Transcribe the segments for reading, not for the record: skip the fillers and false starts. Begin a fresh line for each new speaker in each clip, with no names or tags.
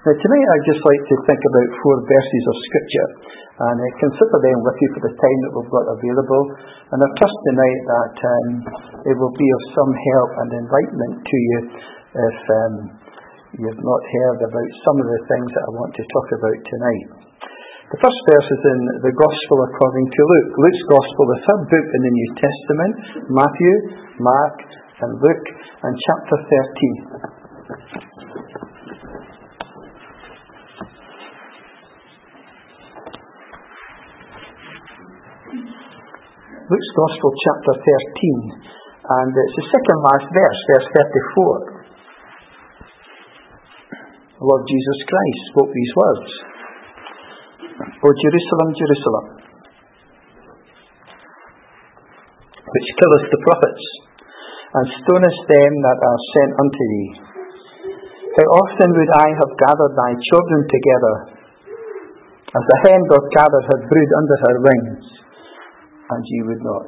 Now tonight I'd just like to think about 4 verses of Scripture and consider them with you for the time that we've got available. And I trust tonight that it will be of some help and enlightenment to you if you've not heard about some of the things that I want to talk about tonight. The first verse is in the Gospel according to Luke. Luke's Gospel, the third book in the New Testament, Matthew, Mark and Luke, and chapter 13. Luke's Gospel, chapter 13, and it's the second last verse, verse 34. The Lord Jesus Christ spoke these words. O Jerusalem, Jerusalem, which killeth the prophets, and stonest them that are sent unto thee. How often would I have gathered thy children together, as the hen doth gather her brood under her wings, and ye would not.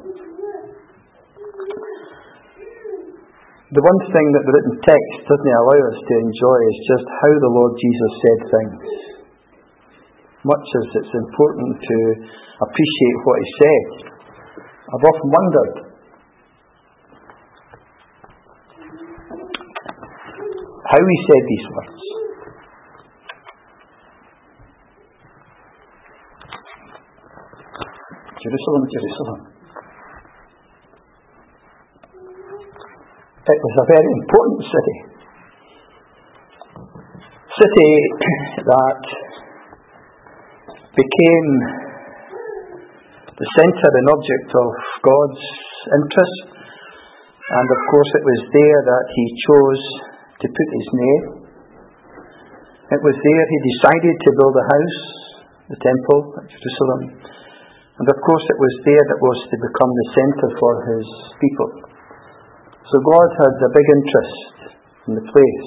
The one thing that the written text doesn't allow us to enjoy is just how the Lord Jesus said things. Much as it's important to appreciate what he said, I've often wondered how he said these words. Jerusalem, Jerusalem. It was a very important city. City that became the centre and object of God's interest. And of course it was there that he chose to put his name. It was there he decided to build a house, the temple at Jerusalem. And of course it was there that was to become the centre for his people. So God had a big interest in the place.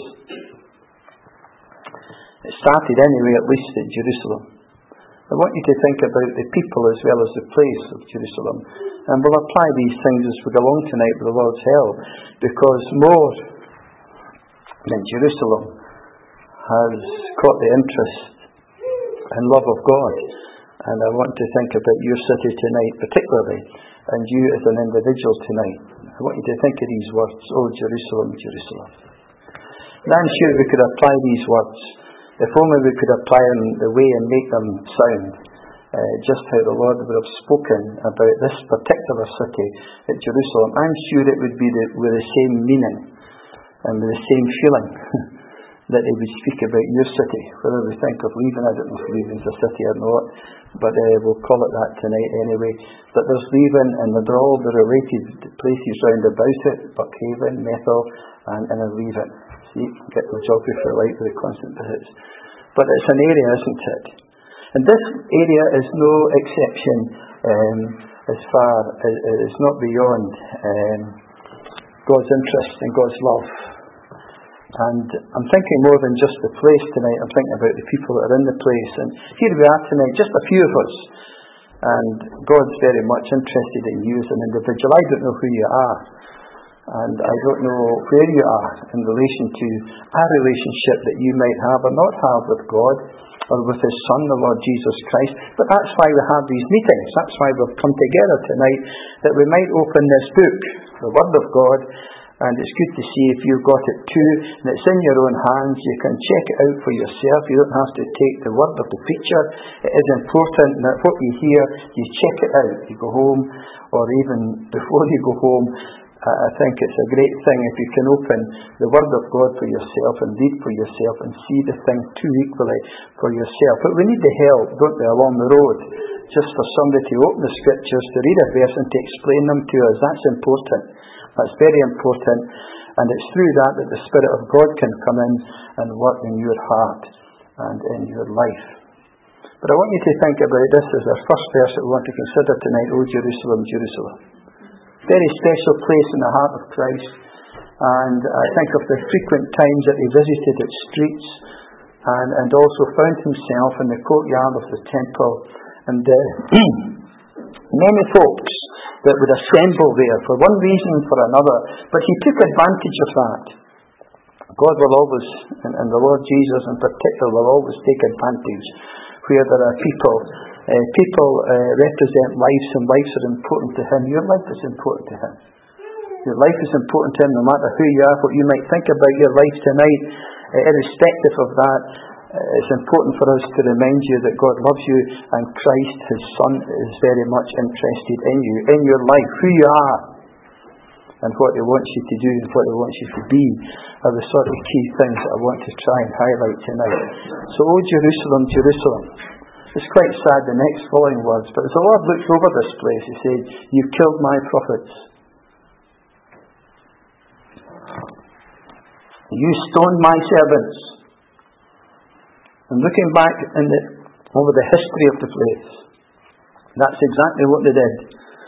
It started anyway, at least at Jerusalem. I want you to think about the people as well as the place of Jerusalem. And we'll apply these things as we go along tonight with the Lord's help. Because more than Jerusalem has caught the interest and love of God. And I want to think about your city tonight particularly, and you as an individual tonight. I want you to think of these words, O Jerusalem, Jerusalem. And I'm sure we could apply these words, if only we could apply them the way and make them sound, just how the Lord would have spoken about this particular city at Jerusalem. I'm sure it would be with the same meaning and with the same feeling that he would speak about your city. Whether we think of leaving, I don't know if leaving's a city or not, but we'll call it that tonight anyway. But there's leaving, and they're all the related places round about it, Buckhaven, Methil, and Leaving. See, get the geography right with the constant visits. But it's an area, isn't it? And this area is no exception as far as it's not beyond God's interest and God's love. And I'm thinking more than just the place tonight. I'm thinking about the people that are in the place. And here we are tonight, just a few of us. And God's very much interested in you as an individual. I don't know who you are. And I don't know where you are in relation to a relationship that you might have or not have with God or with his Son, the Lord Jesus Christ. But that's why we have these meetings. That's why we've come together tonight, that we might open this book, the Word of God. And it's good to see if you've got it too, and it's in your own hands. You can check it out for yourself. You don't have to take the word of the preacher. It is important that what you hear, you check it out. You go home, or even before you go home, I think it's a great thing if you can open the Word of God for yourself and read for yourself and see the thing too equally for yourself. But we need the help, don't we, along the road, just for somebody to open the Scriptures, to read a verse and to explain them to us. That's important. That's very important. And it's through that the Spirit of God can come in and work in your heart and in your life. But I want you to think about this as our first verse that we want to consider tonight. O Jerusalem, Jerusalem. Very special place in the heart of Christ. And I think of the frequent times that he visited its streets and also found himself in the courtyard of the temple. And many folks that would assemble there for one reason or for another. But he took advantage of that. God will always, and the Lord Jesus in particular, will always take advantage where there are people. People represent lives, and lives are important to Him. Your life is important to Him. Your life is important to Him, no matter who you are, what you might think about your life tonight. Irrespective of that, it's important for us to remind you that God loves you, and Christ, His Son, is very much interested in you, in your life, who you are, and what He wants you to do and what He wants you to be are the sort of key things that I want to try and highlight tonight. So, O Jerusalem, Jerusalem. It's quite sad, the next following words, but as the Lord looked over this place, He said, you killed my prophets. You stoned my servants. And looking back over the history of the place, that's exactly what they did.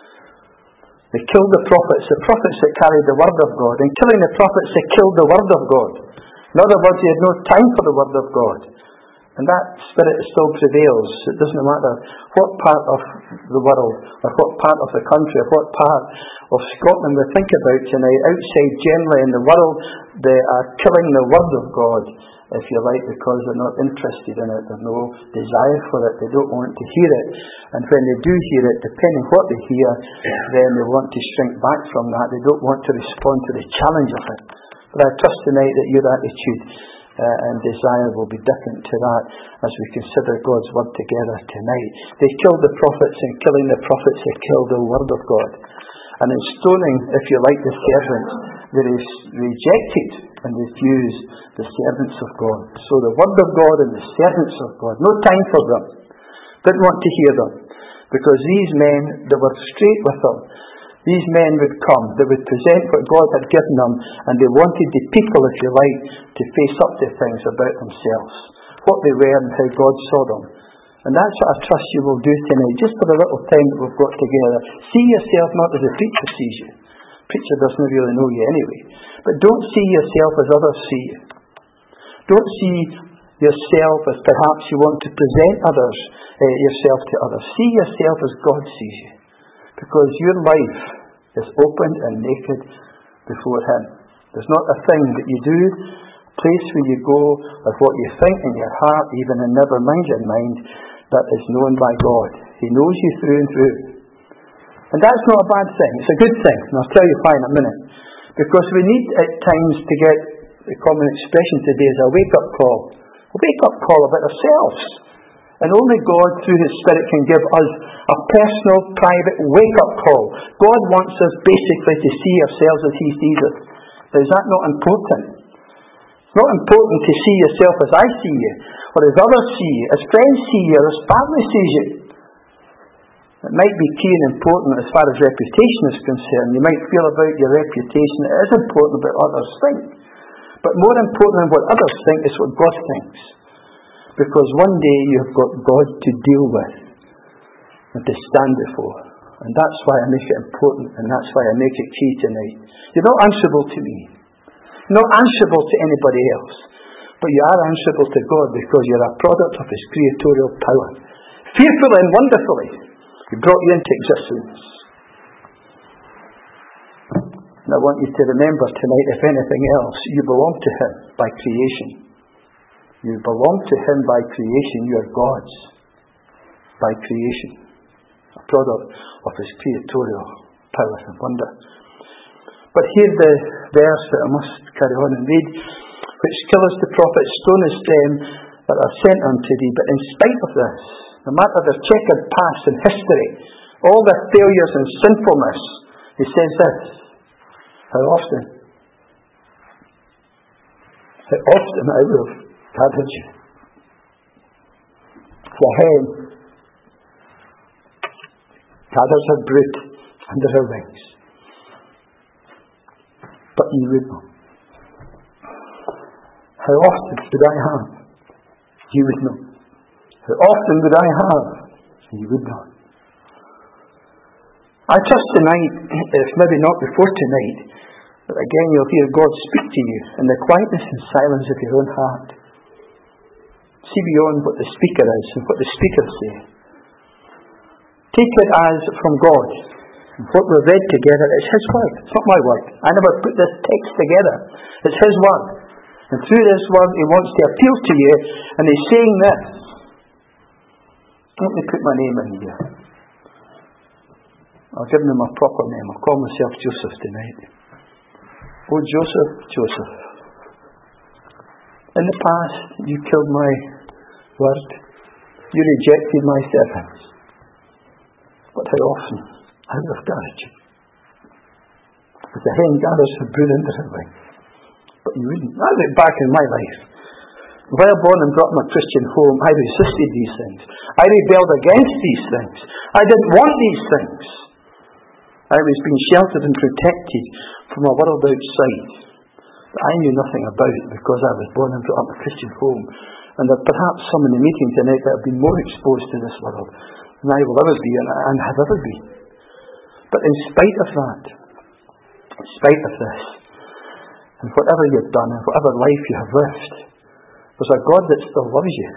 They killed the prophets that carried the word of God. And killing the prophets, they killed the word of God. In other words, they had no time for the word of God. And that spirit still prevails. It doesn't matter what part of the world, or what part of the country, or what part of Scotland we think about tonight. Outside, generally in the world, they are killing the word of God, if you like, because they're not interested in it. There's no desire for it. They don't want to hear it. And when they do hear it, depending what they hear, then they want to shrink back from that. They don't want to respond to the challenge of it. But I trust tonight that your attitude and desire will be different to that as we consider God's word together tonight. They killed the prophets, and killing the prophets, they killed the word of God. And in stoning, if you like, the servants, they rejected and refused the servants of God. So the word of God and the servants of God, no time for them. Didn't want to hear them. Because these men, they were straight with them. These men would come, they would present what God had given them, and they wanted the people, if you like, to face up to things about themselves, what they were and how God saw them. And that's what I trust you will do tonight, just for the little time that we've got together. See yourself not as a preacher sees you. Preacher doesn't really know you anyway. But don't see yourself as others see you. Don't see yourself as perhaps you want to present yourself to others. See yourself as God sees you. Because your life is open and naked before Him. There's not a thing that you do, place where you go, or what you think in your heart, even and never mind your mind, that is known by God. He knows you through and through. And that's not a bad thing. It's a good thing. And I'll tell you why in a minute. Because we need at times to get, the common expression today is a wake-up call. A wake-up call about ourselves. And only God, through His Spirit, can give us a personal, private wake-up call. God wants us basically to see ourselves as He sees us. Now, is that not important? It's not important to see yourself as I see you, or as others see you, as friends see you, or as family sees you. It might be key and important as far as reputation is concerned. You might feel about your reputation. It is important what others think. But more important than what others think is what God thinks. Because one day you've got God to deal with and to stand before. And that's why I make it important, and that's why I make it key tonight. You're not answerable to me. You're not answerable to anybody else. But you are answerable to God because you're a product of His creatorial power. Fearfully and wonderfully, He brought you into existence. And I want you to remember tonight, if anything else, you belong to Him by creation. You belong to Him by creation. You are God's by creation. A product of His creatorial power and wonder. But hear the verse that I must carry on and read. Which killest the prophets, stonest them that are sent unto thee. But in spite of this, no matter their checkered past and history, all their failures and sinfulness, He says this. How often I will have gathered you. The hen gathers her brood under her wings. But you would not. How often would I have? You would not. How often would I have? You would not. I trust tonight, if maybe not before tonight, that again you'll hear God speak to you in the quietness and silence of your own heart. See beyond what the speaker is and what the speakers say. Take it as from God. And what we've read together is His word. It's not my word. I never put this text together. It's His word. And through this word, he wants to appeal to you, and he's saying this. Let me put my name in here. I'll give him a proper name. I'll call myself Joseph tonight. Oh, Joseph, Joseph. In the past, you killed my word. You rejected my servants. But how often I would have gathered you. As a hen gathers her brood under her wing. But you wouldn't. I look back in my life. While born and brought up in a Christian home, I resisted these things. I rebelled against these things. I didn't want these things. I was being sheltered and protected from a world outside that I knew nothing about because I was born and brought up in a Christian home. And there are perhaps some in the meeting tonight that have been more exposed to this world than I will ever be and have ever been. But in spite of that, in spite of this, and whatever you've done and whatever life you have lived, there's a God that still loves you.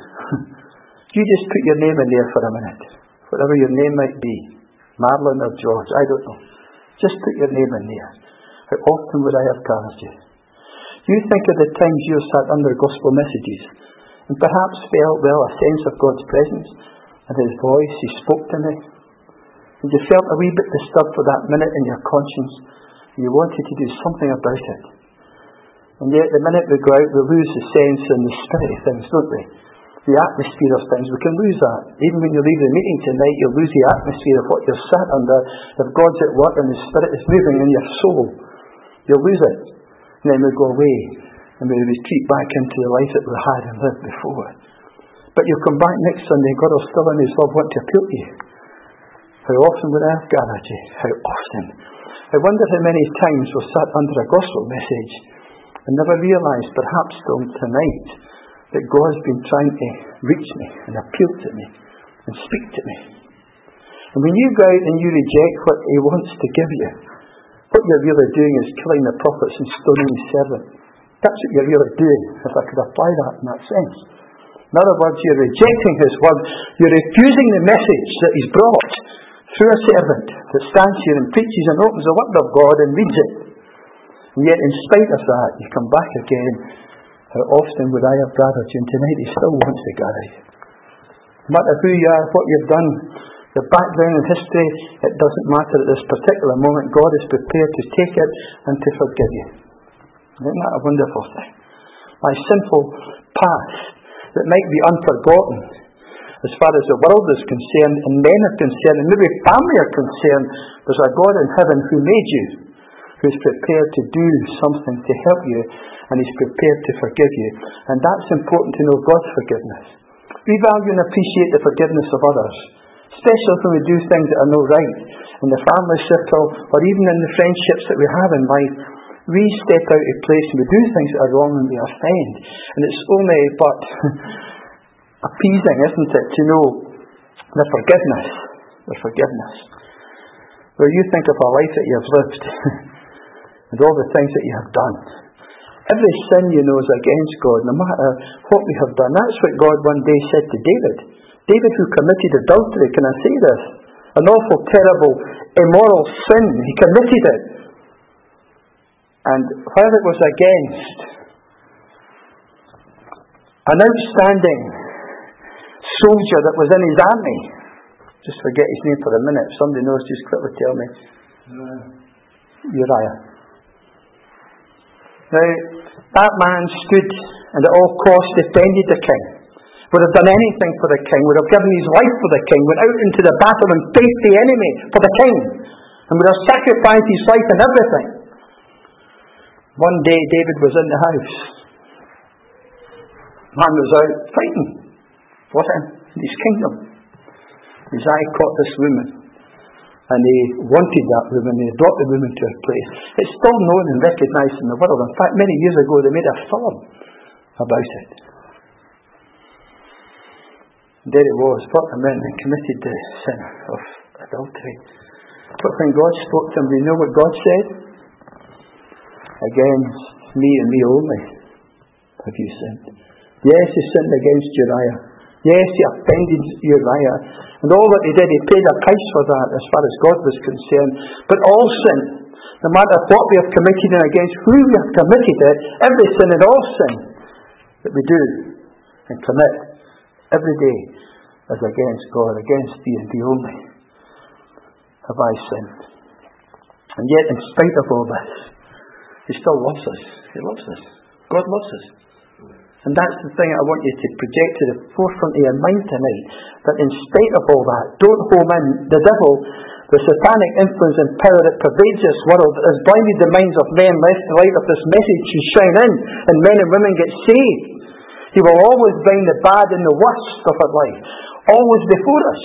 You just put your name in there for a minute. Whatever your name might be. Madeline or George, I don't know. Just put your name in there. How often would I have gathered you? You think of the times you sat under gospel messages and perhaps felt, a sense of God's presence and His voice. He spoke to me. And you felt a wee bit disturbed for that minute in your conscience. And you wanted to do something about it. And yet the minute we go out, we lose the sense and the spirit of things, don't we? The atmosphere of things. We can lose that. Even when you leave the meeting tonight, you'll lose the atmosphere of what you've sat under. If God's at work and the Spirit is moving in your soul, you'll lose it. And then we go away and we retreat back into the life that we had and lived before. But you'll come back next Sunday and God will still in His love want to appeal to you. How often would I have gathered you? How often? I wonder how many times we've sat under a gospel message and never realised, perhaps till tonight, that God's been trying to reach me and appeal to me and speak to me. And when you go out and you reject what He wants to give you, what you're really doing is killing the prophets and stoning His servant. That's what you're really doing, if I could apply that in that sense. In other words, you're rejecting His word. You're refusing the message that He's brought through a servant that stands here and preaches and opens the word of God and reads it. And yet, in spite of that, you come back again. How often would I have gathered you? And tonight He still wants to gather you. No matter who you are, what you've done, your background and history, it doesn't matter at this particular moment. God is prepared to take it and to forgive you. Isn't that a wonderful thing? My sinful past that might be unforgotten as far as the world is concerned and men are concerned and maybe family are concerned, there's a God in heaven who made you, who's prepared to do something to help you, and He's prepared to forgive you. And that's important to know God's forgiveness. We value and appreciate the forgiveness of others, especially when we do things that are not right. In the family circle, or even in the friendships that we have in life, we step out of place and we do things that are wrong and we offend. And it's only but appeasing, isn't it, to know the forgiveness. The forgiveness. Where you think of a life that you have lived and all the things that you have done. Every sin you know is against God, no matter what we have done. That's what God one day said to David. David who committed adultery, can I say this? An awful, terrible, immoral sin. He committed it. And while it was against an outstanding soldier that was in his army, just forget his name for a minute, if somebody knows, just quickly tell me. Uriah. Now, that man stood and at all costs defended the king. Would have done anything for the king. Would have given his life for the king. Went out into the battle and faced the enemy for the king. And would have sacrificed his life and everything. One day David was in the house. Man was out fighting for him in his kingdom. His eye caught this woman. And he wanted that woman. He brought the woman to her place. It's still known and recognised in the world. In fact, many years ago they made a film about it. And there he was, brought him in and committed the sin of adultery. But when God spoke to him, do you know what God said? Against me and me only have you sinned. Yes, he sinned against Uriah. Yes, he offended Uriah. And all that he did, he paid a price for that as far as God was concerned. But all sin, No matter what we have committed and against who we have committed it, every sin and all sin that we do and commit every day is against God, against thee and thee only have I sinned. And yet, in spite of all this, He still loves us. He loves us. God loves us. And that's the thing I want you to project to the forefront of your mind tonight, that in spite of all that, don't home in the devil, the satanic influence and power that pervades this world, that has blinded the minds of men lest the light of this message should shine in and men and women get saved. He will always bring the bad and the worst of our life, always before us,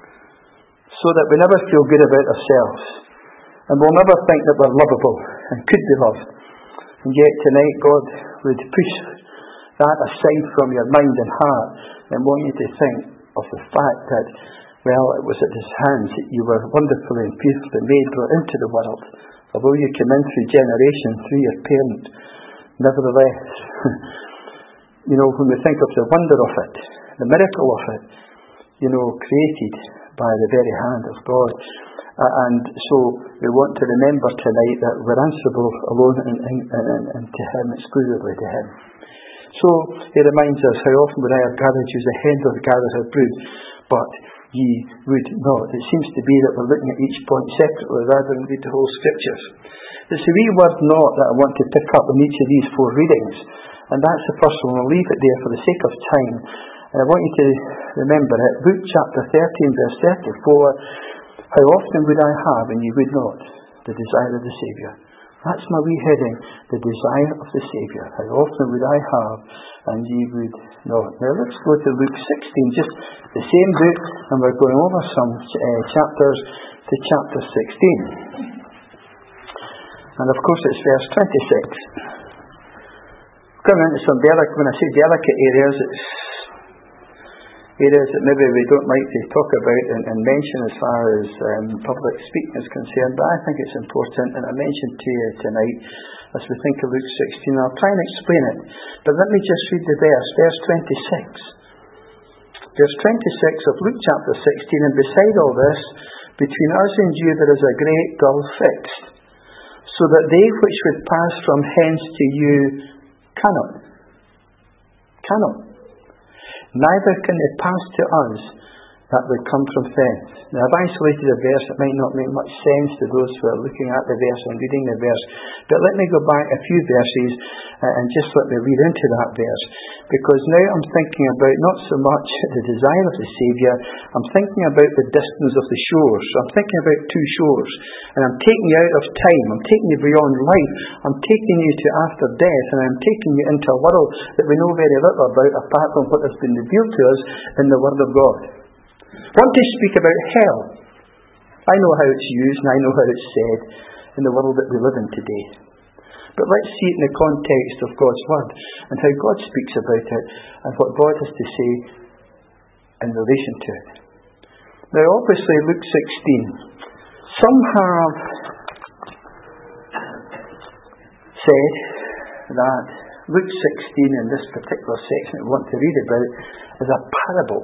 so that we never feel good about ourselves, and we'll never think that we're lovable and could be loved. And yet tonight God would push that aside from your mind and heart and want you to think of the fact that, well, it was at His hands that you were wonderfully and beautifully made, brought into the world. Although you came in through generation, through your parent, nevertheless, when we think of the wonder of it, the miracle of it, created by the very hand of God. And so we want to remember tonight that we're answerable alone and to Him, exclusively to Him. So He reminds us, how often would I have gathered you as a hen doth gather her brood, but ye would not. It seems to be that we're looking at each point separately rather than read the whole Scriptures. It's a wee word not that I want to pick up in each of these 4 readings, and that's the first one. I'll leave it there for the sake of time. And I want you to remember it. Luke chapter 13, verse 34, how often would I have, and ye would not, the desire of the Saviour. That's my wee heading, the desire of the Saviour. How often would I have, and ye would not. Now let's go to Luke 16, just the same book, and we're going over some chapters to chapter 16. And of course it's verse 26. Coming into some when I say delicate areas, it's areas that maybe we don't like to talk about and mention as far as public speaking is concerned, but I think it's important, and I mentioned to you tonight as we think of Luke 16. I'll try and explain it, but let me just read the verse 26. Verse 26 of Luke chapter 16, and beside all this, between us and you there is a great gulf fixed, so that they which would pass from hence to you cannot. Neither can they pass to us that would come from thence. Now I've isolated a verse that might not make much sense to those who are looking at the verse and reading the verse, but let me go back a few verses and just let me read into that verse, because now I'm thinking about not so much the desire of the Saviour, I'm thinking about the distance of the shores. So I'm thinking about 2 shores, and I'm taking you out of time, I'm taking you beyond life, I'm taking you to after death, and I'm taking you into a world that we know very little about apart from what has been revealed to us in the Word of God. I want to speak about hell. I know how it's used and I know how it's said in the world that we live in today. But let's see it in the context of God's Word and how God speaks about it and what God has to say in relation to it. Now obviously Luke 16. Some have said that Luke 16 in this particular section that we want to read about is a parable.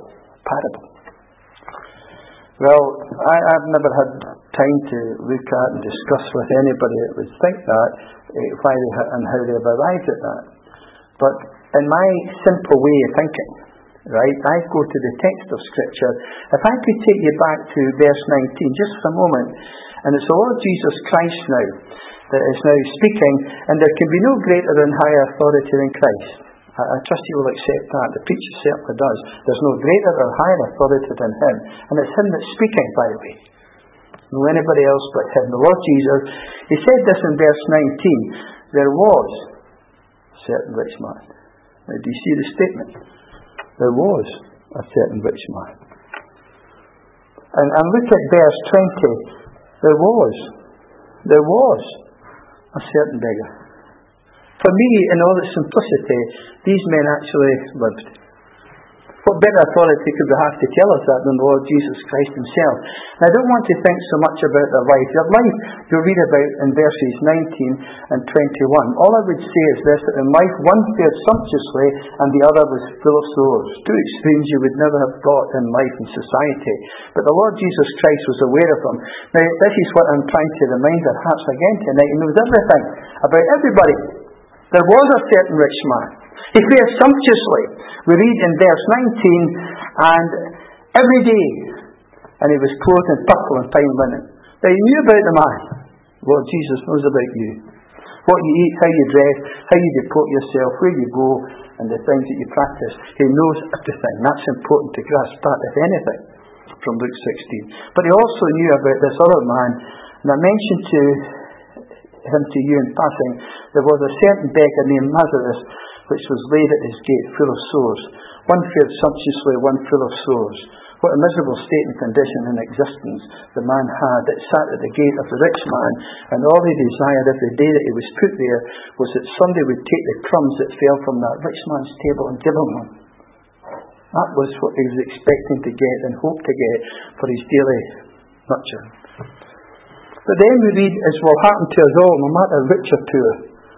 Well, I've never had time to look at and discuss with anybody that would think that, why and how they've arrived at that. But in my simple way of thinking, right, I go to the text of Scripture. If I could take you back to verse 19 just for a moment, and it's the Lord Jesus Christ now that is now speaking, and there can be no greater and higher authority than Christ. I trust you will accept that. The preacher certainly does. There's no greater or higher authority than Him. And it's Him that's speaking, by the way. No anybody else but Him. The Lord Jesus, He said this in verse 19. There was a certain rich man. Now, do you see the statement? There was a certain rich man. And look at verse 20. There was a certain beggar. For me, in all its simplicity, these men actually lived. What what better authority could we have to tell us that than the Lord Jesus Christ himself? And I don't want to think so much about their life. Their life you'll read about in verses 19 and 21. All I would say is this, that in life one fared sumptuously and the other was full of sores. Two extremes you would never have thought in life and society. But the Lord Jesus Christ was aware of them. Now this is what I'm trying to remind our hearts again tonight. He knows everything about everybody. There was a certain rich man. He fared sumptuously. We read in verse 19, and every day, and he was clothed in purple and fine linen. Now he knew about the man. Lord Jesus knows about you. What you eat, how you dress, how you deport yourself, where you go, and the things that you practice. He knows everything. That's important to grasp that, if anything, from Luke 16. But he also knew about this other man, and I mentioned him to you in passing. There was a certain beggar named Lazarus, which was laid at his gate, full of sores. One fared sumptuously, one full of sores. What a miserable state and condition in existence the man had that sat at the gate of the rich man, and all he desired every day that he was put there was that somebody would take the crumbs that fell from that rich man's table and give him one. That was what he was expecting to get and hoped to get for his daily nurture. But then we read, as will happen to us all, no matter rich or poor.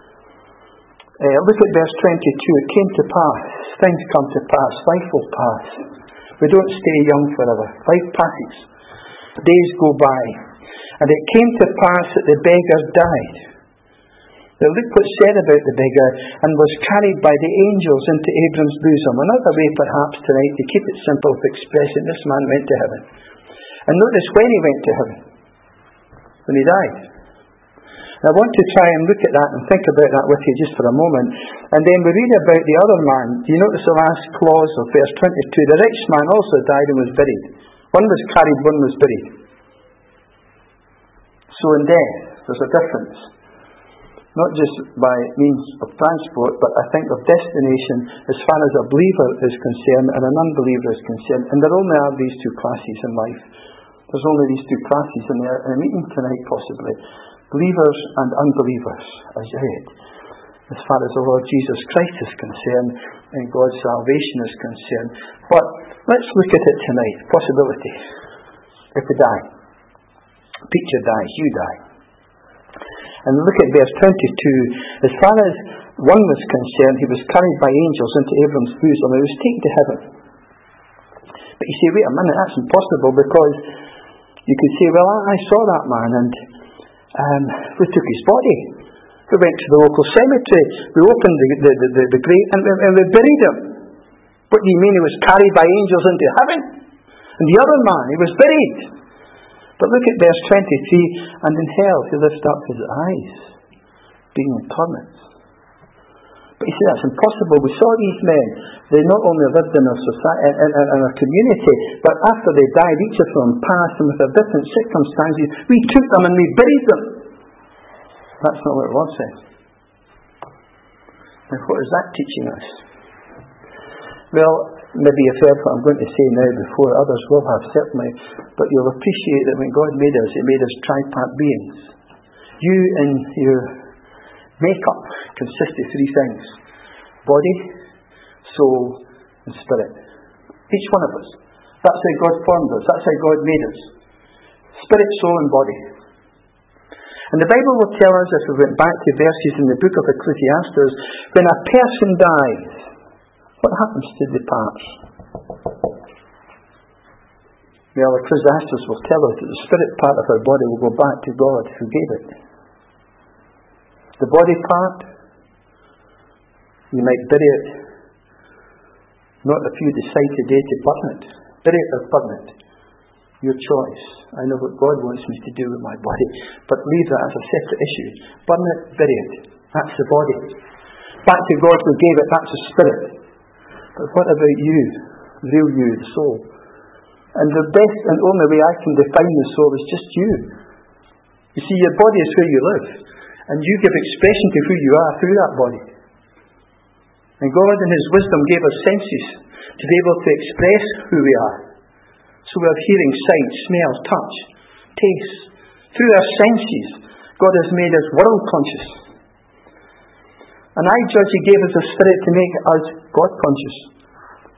Look at verse 22. It came to pass. Things come to pass. Life will pass. We don't stay young forever. Life passes. Days go by. And it came to pass that the beggar died. Now look what's said about the beggar, and was carried by the angels into Abram's bosom. Another way perhaps tonight to keep it simple of expressing this man went to heaven. And notice when he went to heaven. When he died. I want to try and look at that and think about that with you just for a moment. And then we read about the other man. Do you notice the last clause of verse 22? The rich man also died and was buried. One was carried, one was buried. So in death, there's a difference. Not just by means of transport, but I think of destination as far as a believer is concerned and an unbeliever is concerned. And there only are these two classes in life. There's only these two classes in a meeting tonight, possibly. Believers and unbelievers, as you read. As far as the Lord Jesus Christ is concerned and God's salvation is concerned. But let's look at it tonight. Possibility. If we die. Preacher dies, you die. And look at verse 22. As far as one was concerned, he was carried by angels into Abram's bosom. He was taken to heaven. But you say, wait a minute, that's impossible, because you could say, well, I saw that man and we took his body. We went to the local cemetery. We opened the grave and we buried him. What do you mean he was carried by angels into heaven? And the other man, he was buried. But look at verse 23. And in hell he lifted up his eyes, being in torments. But you see, that's impossible. We saw these men. They not only lived in our society, in our community, but after they died, each of them passed, and with their different circumstances, we took them and we buried them. That's not what the Lord said. Now, what is that teaching us? Well, maybe you've heard what I'm going to say now before. Others will have, certainly. But you'll appreciate that when God made us, He made us tripart beings. You and your makeup consists of three things: body, soul, and spirit. Each one of us. That's how God formed us. That's how God made us. Spirit, soul, and body. And the Bible will tell us, if we went back to verses in the book of Ecclesiastes, when a person dies, what happens to the parts? Well, Ecclesiastes will tell us that the spirit part of our body will go back to God who gave it. The body part, you might bury it. Not if you decide today to burn it. Bury it or burn it. Your choice. I know what God wants me to do with my body, but leave that as a separate issue. Burn it, bury it. That's the body. Back to God who gave it, that's the spirit. But what about you? The real you, the soul? And the best and only way I can define the soul is just you. You see, your body is where you live. And you give expression to who you are through that body. And God in His wisdom gave us senses to be able to express who we are. So we have hearing, sight, smell, touch, taste. Through our senses, God has made us world conscious. And I judge He gave us a spirit to make us God conscious.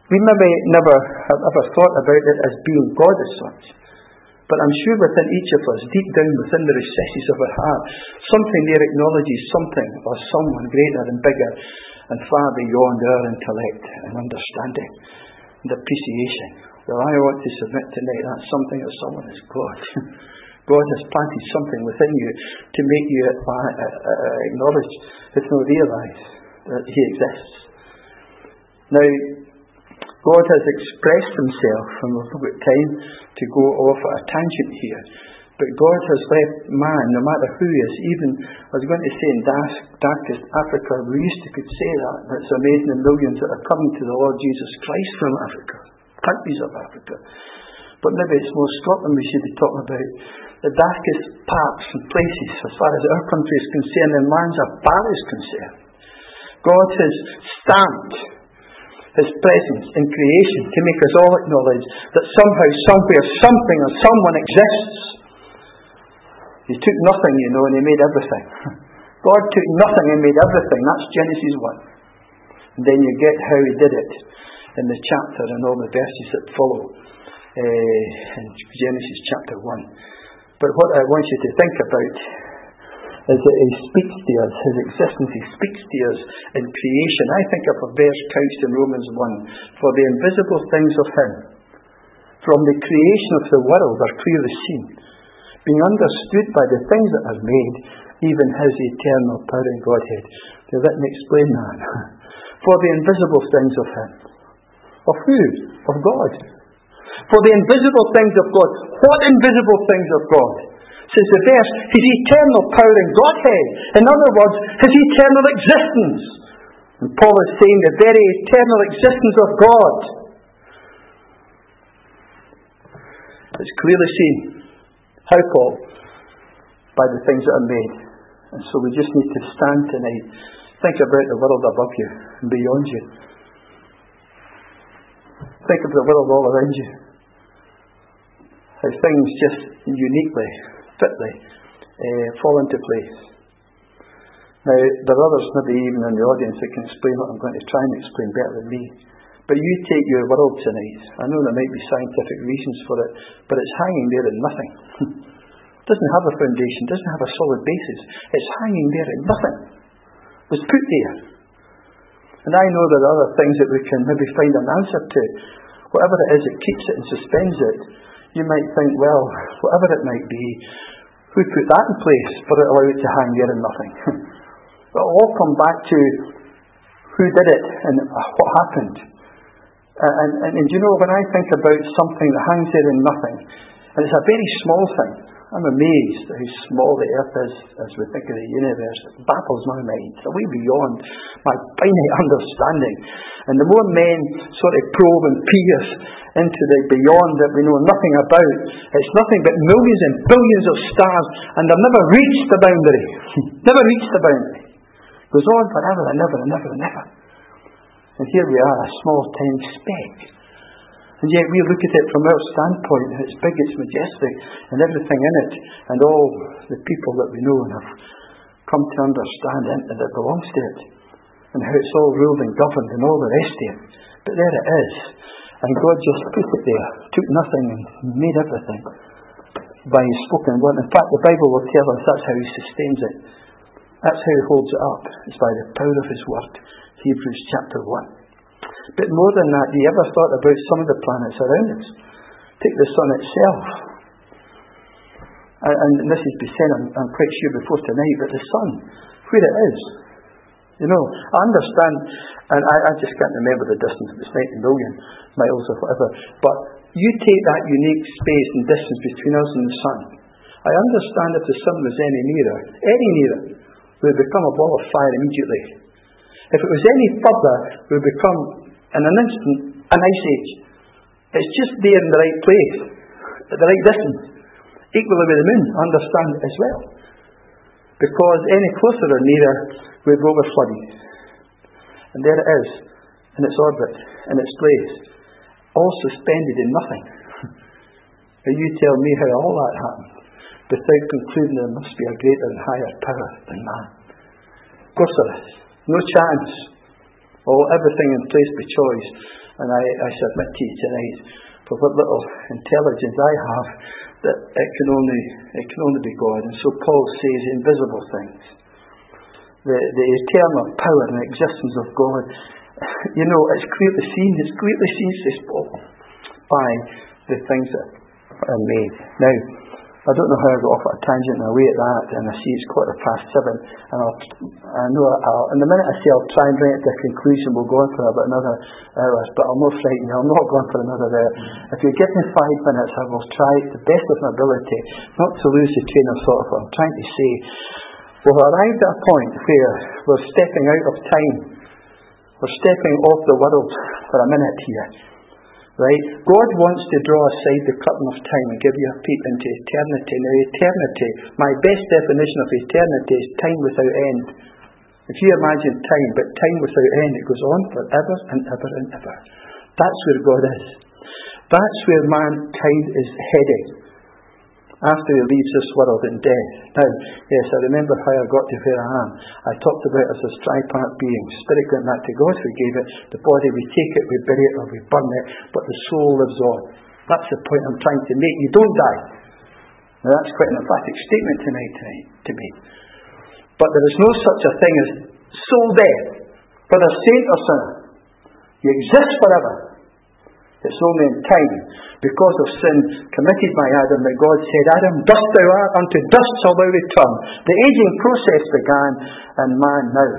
We maybe never have ever thought about it as being God as such. But I'm sure within each of us, deep down within the recesses of our heart, something there acknowledges something or someone greater and bigger and far beyond our intellect and understanding and appreciation. Well, I want to submit tonight that something or someone is God. God has planted something within you to make you acknowledge, if not realize, that He exists. Now, God has expressed Himself, and we've got time to go off at a tangent here, but God has left man, no matter who he is, even, I was going to say in darkest Africa, we used to could say that, it's amazing the millions that are coming to the Lord Jesus Christ from Africa, countries of Africa. But maybe it's more Scotland we should be talking about. The darkest parts and places, as far as our country is concerned, and lands of Bar is concerned. God has stamped His presence in creation to make us all acknowledge that somehow, somewhere, something or someone exists. He took nothing, and He made everything. God took nothing and made everything. That's Genesis 1. And then you get how He did it in the chapter and all the verses that follow in Genesis chapter 1. But what I want you to think about is that He speaks to us, His existence, He speaks to us in creation. I think of a verse couched in Romans 1, for the invisible things of Him, from the creation of the world, are clearly seen, being understood by the things that are made, even His eternal power and Godhead. Now let me explain that. For the invisible things of Him. Of who? Of God. For the invisible things of God. What invisible things of God? Says the verse, His eternal power and Godhead. In other words, His eternal existence. And Paul is saying the very eternal existence of God. It's clearly seen. How, Paul? By the things that are made. And so we just need to stand tonight. Think about the world above you and beyond you. Think of the world all around you. How things just uniquely, fitly, fall into place. Now, there are others maybe even in the audience that can explain what I'm going to try and explain better than me. But you take your world tonight. I know there might be scientific reasons for it, but it's hanging there in nothing. It doesn't have a foundation, doesn't have a solid basis. It's hanging there in nothing. It was put there. And I know there are other things that we can maybe find an answer to. Whatever it is that keeps it and suspends it, you might think, well, whatever it might be, who put that in place for it allowed it to hang there in nothing? It'll all come back to who did it and what happened. And you know, when I think about something that hangs there in nothing, and it's a very small thing, I'm amazed at how small the earth is as we think of the universe. It baffles my mind. It's way beyond my finite understanding. And the more men sort of probe and pierce into the beyond that we know nothing about, it's nothing but millions and billions of stars, and they've never reached the boundary. Never reached the boundary. It goes on forever and ever and ever and ever. And here we are, a small tiny speck. And yet we look at it from our standpoint, and it's big, it's majestic, and everything in it, and all the people that we know and have come to understand and that belongs to it, and how it's all ruled and governed and all the rest of it. But there it is. And God just put it there, took nothing and made everything by His spoken word. In fact, the Bible will tell us that's how He sustains it. That's how He holds it up. It's by the power of His word. Hebrews chapter 1. But more than that, you ever thought about some of the planets around us? Take the sun itself. And this has been said, I'm quite sure before tonight, but the sun, where it is. You know, I understand, and I just can't remember the distance, it's 90 million miles or whatever, but you take that unique space and distance between us and the sun. I understand if the sun was any nearer, we would become a ball of fire immediately. If it was any further, we would become, in an instant, an ice age. It's just there in the right place, at the right distance. Equally with the moon, I understand as well. Because any closer or nearer, we'd go over flooding. And there it is, in its orbit, in its place, all suspended in nothing. And you tell me how all that happened, without concluding there must be a greater and higher power than man. Of course there is. No chance. Everything in place by choice. And I submit to you tonight, for what little intelligence I have, that it can only be God. And so Paul says invisible things. The eternal power and existence of God, it's clearly seen, says Paul, by the things that are made. Now, I don't know how I got off at a tangent and away at that, and I see it's 7:15, and in the minute I say I'll try and bring it to a conclusion, we'll go on for about another hour, but I'm not frightened, I'm not going for another hour. If you give me 5 minutes, I will try to the best of my ability not to lose the train of thought of what I'm trying to say. We've arrived at a point where we're stepping out of time. We're stepping off the world for a minute here. Right? God wants to draw aside the curtain of time and give you a peep into eternity. Now, eternity, my best definition of eternity is time without end. If you imagine time, but time without end, it goes on forever and ever and ever. That's where God is. That's where mankind is heading after he leaves this world in death. Now, yes, I remember how I got to where I am. I talked about it as a tripart being. Spirit went back to God who gave it. The body, we take it, we bury it, or we burn it, but the soul lives on. That's the point I'm trying to make. You don't die. Now, that's quite an emphatic statement tonight to me. But there is no such a thing as soul death, whether saint or sinner. You exist forever. It's only in time, because of sin committed by Adam, that God said, Adam, dust thou art, unto dust shalt thou return. The aging process began, and man now,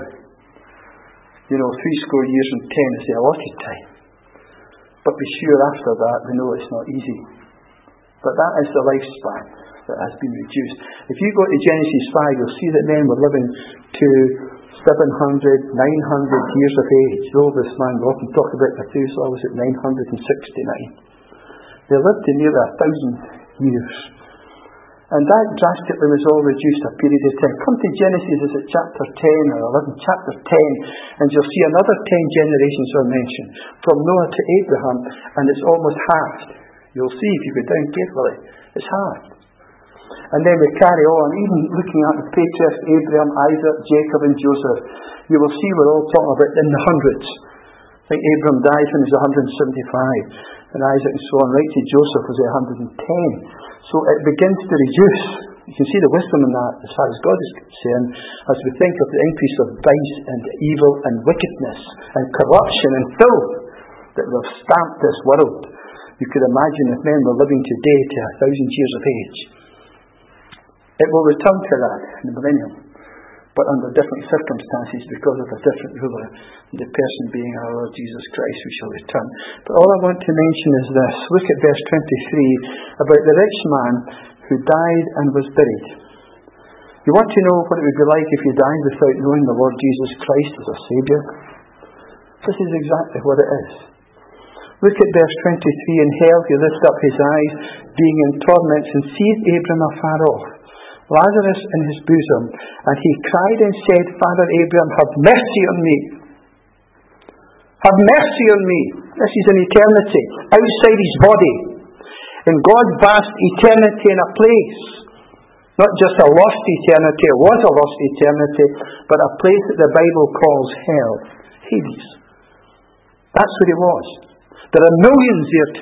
70 years and 10 is the allotted time. But be sure after that, we know it's not easy. But that is the lifespan that has been reduced. If you go to Genesis 5, you'll see that men were living to 700, 900 years of age. The oldest man, we often talk about Methuselah, was at 969. They lived to nearly 1,000 years. And that drastically was all reduced a period of time. Come to Genesis, is it chapter 10 or 11? Chapter 10, and you'll see another 10 generations are mentioned. From Noah to Abraham, and it's almost halved. You'll see if you go down carefully. It's halved. And then we carry on, even looking at the patriarchs, Abraham, Isaac, Jacob and Joseph, you will see we're all talking about in the hundreds. I think Abraham died when he was 175, and Isaac and so on, right to Joseph was at 110. So it begins to reduce. You can see the wisdom in that as far as God is concerned, as we think of the increase of vice and evil and wickedness and corruption and filth that will have stamped this world. You could imagine if men were living today to 1,000 years of age. It will return to that in the millennium, but under different circumstances because of a different ruler, the person being our Lord Jesus Christ, who shall return. But all I want to mention is this. Look at verse 23 about the rich man who died and was buried. You want to know what it would be like if you died without knowing the Lord Jesus Christ as a Saviour? This is exactly what it is. Look at verse 23. In hell he lifted up his eyes, being in torments, and seeth Abram afar off, Lazarus in his bosom, and he cried and said, Father Abraham, have mercy on me. Have mercy on me. This is in eternity, outside his body. In God's vast eternity in a place. Not just a lost eternity, it was a lost eternity, but a place that the Bible calls hell, Hades. That's where he was. There are millions here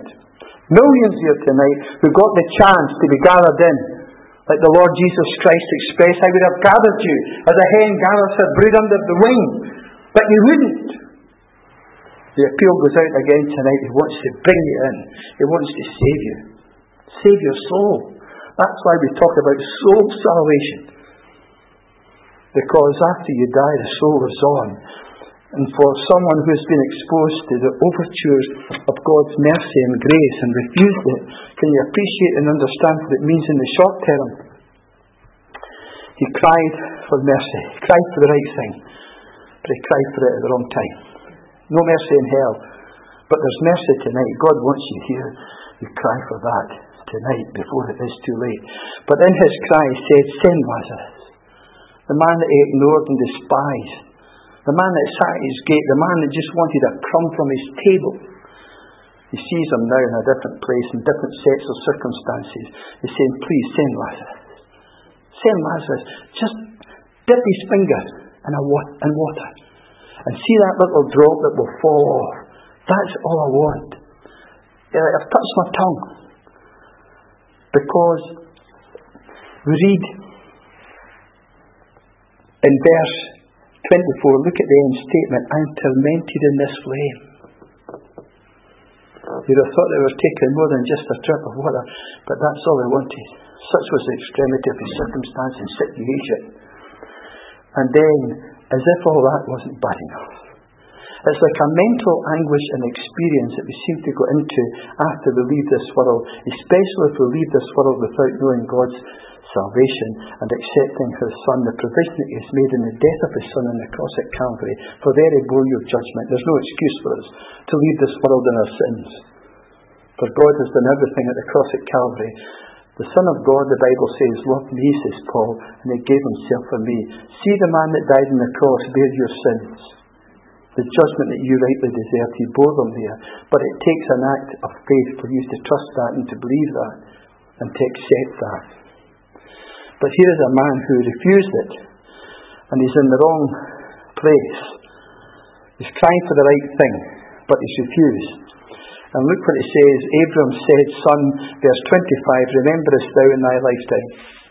tonight who got the chance to be gathered in. Like the Lord Jesus Christ expressed, I would have gathered you as a hen gathers her brood under the wing. But you wouldn't. The appeal goes out again tonight. He wants to bring you in. He wants to save you. Save your soul. That's why we talk about soul salvation. Because after you die, the soul is on. And for someone who has been exposed to the overtures of God's mercy and grace and refused it, can you appreciate and understand what it means in the short term? He cried for mercy. He cried for the right thing. But he cried for it at the wrong time. No mercy in hell. But there's mercy tonight. God wants you here. You cry for that tonight before it is too late. But in his cry he said, send Lazarus. The man that he ignored and despised. The man that sat at his gate, the man that just wanted a crumb from his table. He sees him now in a different place, in different sets of circumstances. He's saying, please send Lazarus. Send Lazarus. Just dip his finger in water. And see that little drop that will fall off. That's all I want. I've touched my tongue. Because we read in verse 24, look at the end statement, I'm tormented in this flame. You'd have thought they were taking more than just a drip of water, but that's all they wanted. Such was the extremity of his circumstance and situation. And then, as if all that wasn't bad enough, it's like a mental anguish and experience that we seem to go into after we leave this world, especially if we leave this world without knowing God's salvation and accepting His Son, the provision that He has made in the death of His Son on the cross at Calvary. For there He bore your judgment. There's no excuse for us to leave this world in our sins. For God has done everything at the cross at Calvary. The Son of God, the Bible says, loved me, says Paul, and He gave Himself for me. See the man that died on the cross bear your sins. The judgment that you rightly deserved, He bore them there. But it takes an act of faith for you to trust that and to believe that and to accept that. But here is a man who refused it, and he's in the wrong place. He's trying for the right thing, but he's refused. And look what it says. Abram said, Son, verse 25, rememberest thou in thy lifetime.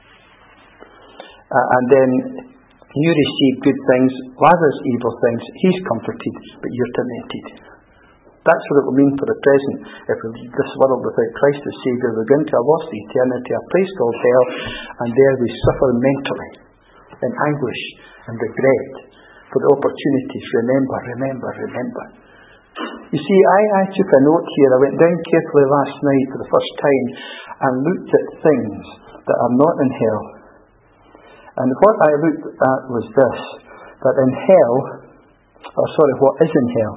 And then you receive good things, Lazarus evil things. He's comforted, but you're tormented. That's what it will mean for the present. If we leave this world without Christ as Saviour, we're going to a lost eternity, a place called hell, and there we suffer mentally in anguish and regret for the opportunities. Remember. You see, I took a note here. I went down carefully last night for the first time and looked at things that are not in hell. And what I looked at was this, that in hell, what is in hell?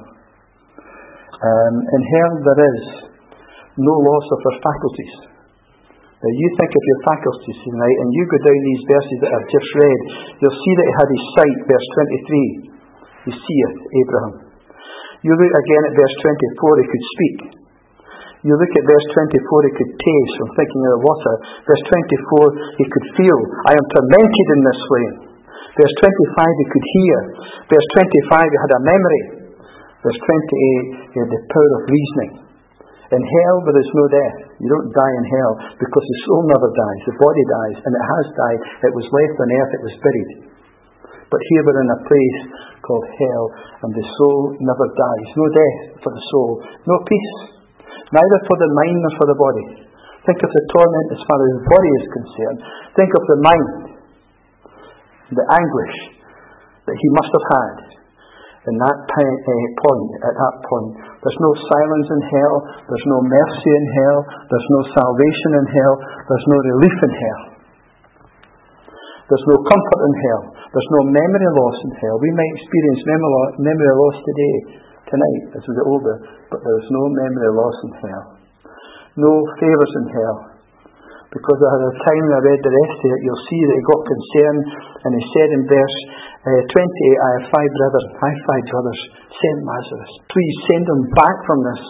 In hell there is no loss of our faculties. Now you think of your faculties tonight, and you go down these verses that I've just read, you'll see that he had his sight, verse 23. He seeth, Abraham. You look again at verse 24, he could speak. You look at verse 24, he could taste from thinking of the water. Verse 24, he could feel. I am tormented in this flame. Verse 25, he could hear. Verse 25, he had a memory. Verse 28, he had the power of reasoning. In hell there is no death. You don't die in hell because the soul never dies. The body dies, and it has died. It was left on earth, it was buried. But here we're in a place called hell, and the soul never dies. No death for the soul. No peace. Neither for the mind nor for the body. Think of the torment as far as the body is concerned. Think of the mind. The anguish that he must have had in that point, at that point. There's no silence in hell. There's no mercy in hell. There's no salvation in hell. There's no relief in hell. There's no comfort in hell. There's no memory loss in hell. We might experience memory loss tonight, as we get older, but there is no memory loss in hell. No favours in hell. Because at the time I read the rest of it, you'll see that he got concerned, and he said in verse 28, I have 5 brothers, send Lazarus. Please send them back from this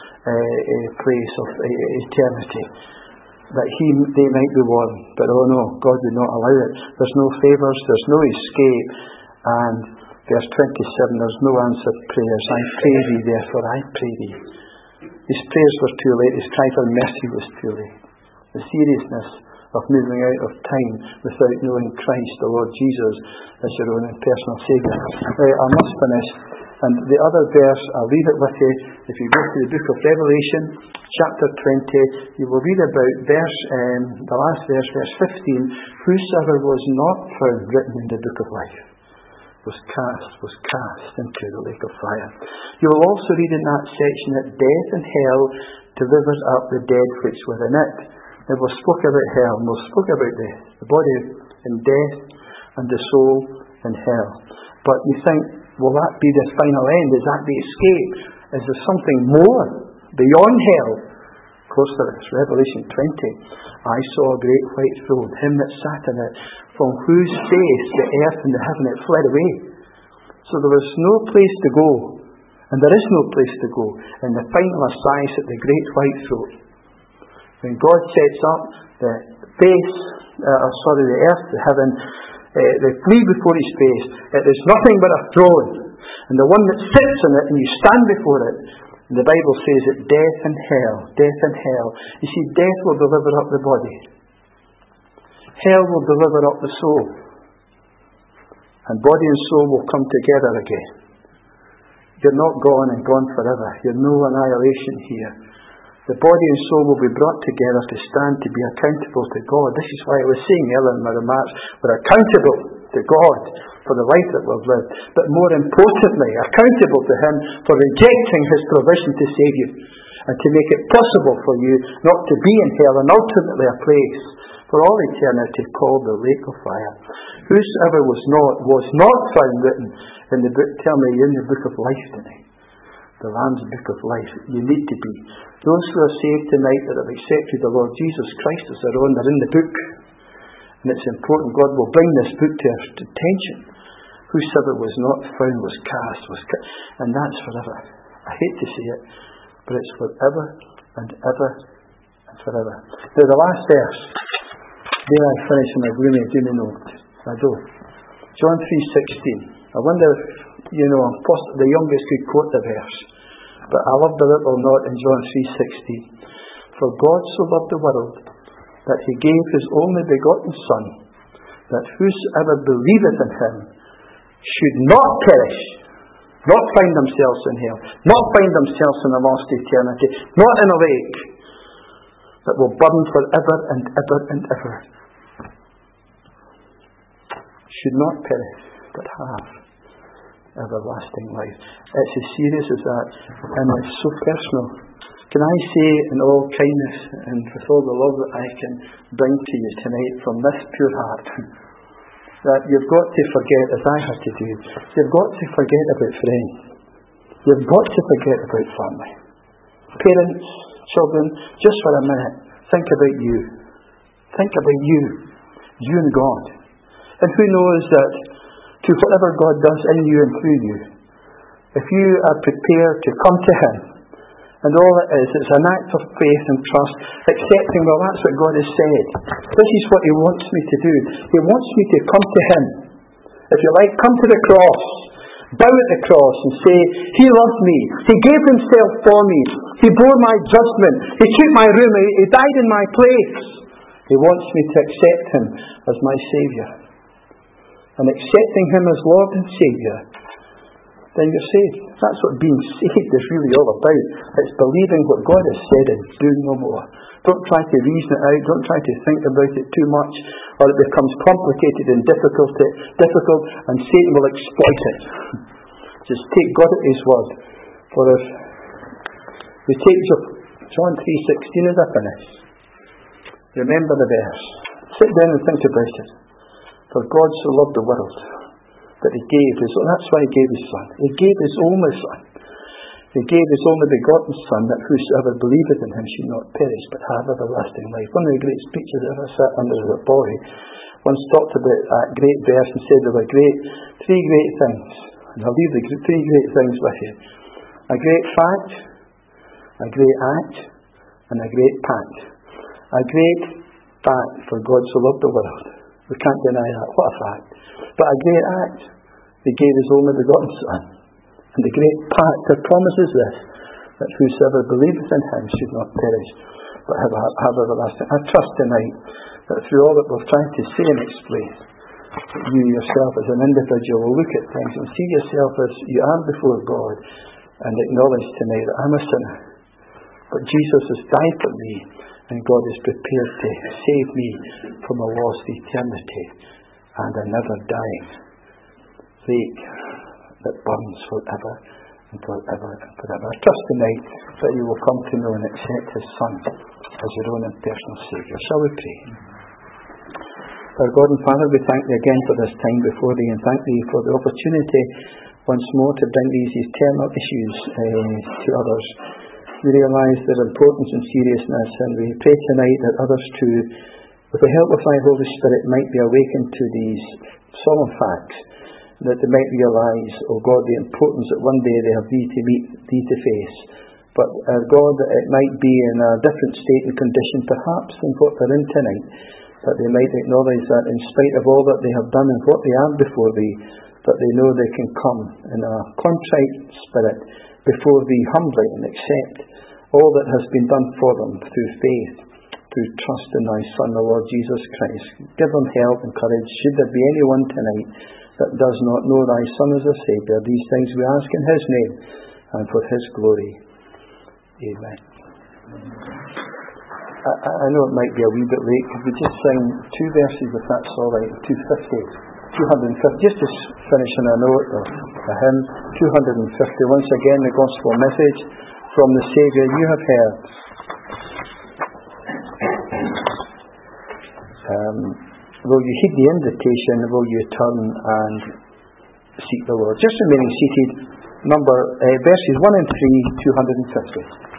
place of eternity, that they might be warned. But oh no, God would not allow it. There's no favours, there's no escape. And verse 27, there's no answered prayers. I pray thee, therefore, I pray thee. His prayers were too late, his cry for mercy was too late. The seriousness of moving out of time without knowing Christ, the Lord Jesus, as your own and personal Saviour. I must finish. And the other verse, I'll leave it with you. If you go to the book of Revelation, chapter 20, you will read about the last verse, verse 15. Whosoever was not found written in the book of life was cast into the lake of fire. You will also read in that section that death and hell delivers up the dead which were in it. Now we'll spoke about hell, and we'll spoke about death, the body in death and the soul in hell. But you think, will that be the final end? Is that the escape? Is there something more beyond hell? Of course there is. Revelation 20. I saw a great white throne, him that sat in it, from whose face the earth and the heaven had fled away. So there was no place to go, and there is no place to go in the final assize at the great white throne. When God sets up the earth, the heaven, they flee before his face. It is nothing but a throne. And the one that sits in it, and you stand before it, And the Bible says that death and hell. You see, death will deliver up the body. Hell will deliver up the soul. And body and soul will come together again. You're not gone and gone forever. You're no annihilation here. The body and soul will be brought together to stand to be accountable to God. This is why I was saying earlier in my remarks, we're accountable to God for the life that we've lived. But more importantly, accountable to Him for rejecting His provision to save you and to make it possible for you not to be in hell and ultimately a place for all eternity called the lake of fire. Whosoever was not found written in the book, tell me, you're in the book of life tonight. The Lamb's book of life. You need to be. Those who are saved tonight that have accepted the Lord Jesus Christ as their own, they're in the book. And it's important God will bring this book to our attention. Whosoever was not found was cast. And that's forever. I hate to say it, but it's forever and ever and forever. Now the last verse. There I finish and I really do note. I do. John 3:16. I wonder if, I'm the youngest could quote the verse. But I love the little note in John 3:16. For God so loved the world that He gave His only begotten Son, that whosoever believeth in Him should not perish, not find themselves in hell, not find themselves in a lost eternity, not in a lake that will burn forever and ever and ever. Should not perish, but have everlasting life. It's as serious as that, and it's so personal. Can I say in all kindness and with all the love that I can bring to you tonight from this pure heart, that you've got to forget, as I had to do, you've got to forget about friends. You've got to forget about family. Parents, children, just for a minute, think about you. Think about you and God. And who knows that to whatever God does in you and through you, if you are prepared to come to Him, and all it is, it's an act of faith and trust, accepting, well, that's what God has said. This is what He wants me to do. He wants me to come to Him. If you like, come to the cross. Bow at the cross and say, He loved me. He gave Himself for me. He bore my judgment. He took my room. He died in my place. He wants me to accept Him as my Saviour. And accepting Him as Lord and Saviour, then you're saved. That's what being saved is really all about. It's believing what God has said and doing no more. Don't try to reason it out. Don't try to think about it too much, or it becomes complicated and difficult, and Satan will exploit it. Just take God at His word. For if we take John 3:16 as I finish, remember the verse. Sit down and think about it. For God so loved the world that He gave His own. That's why He gave His Son. He gave His only Son. He gave His only begotten Son, that whosoever believeth in Him should not perish, but have everlasting life. One of the great speeches I ever sat under as a boy once talked about that great verse and said there were three great things. And I'll leave the three great things with you. A great fact, a great act, and a great pact. A great fact, for God so loved the world. We can't deny that. What a fact. But a great act, He gave His only begotten Son. And the great pact that promises this, that whosoever believeth in Him should not perish, but have everlasting. I trust tonight that through all that we've tried to say and explain, that you yourself as an individual will look at things and see yourself as you are before God, and acknowledge tonight that I'm a sinner. But Jesus has died for me, and God is prepared to save me from a lost eternity and a never dying lake that burns forever and forever and forever. I trust tonight that you will come to know and accept His Son as your own and personal Saviour. Shall we pray? Our God and Father, we thank Thee again for this time before Thee, and thank Thee for the opportunity once more to bring these eternal issues to others. We realise their importance and seriousness, and we pray tonight that others too, with the help of Thy Holy Spirit, might be awakened to these solemn facts, that they might realise, O God, the importance that one day they have Thee to meet, Thee to face. But, God, that it might be in a different state and condition perhaps than what they're in tonight, that they might acknowledge that in spite of all that they have done and what they are before Thee, that they know they can come in a contrite spirit before thee humbly and accept all that has been done for them through faith, through trust in thy Son, the Lord Jesus Christ. Give them help and courage. Should there be anyone tonight that does not know thy Son as a Saviour, these things we ask in his name and for his glory. Amen. I know it might be a wee bit late. Could we just sing 2 verses, if that's all right? 250, just to finish on a note of a hymn. 250. Once again, the gospel message from the Saviour you have heard. Will you heed the invitation? Will you turn and seek the Lord? Just remaining seated. Verses 1 and 3, 250.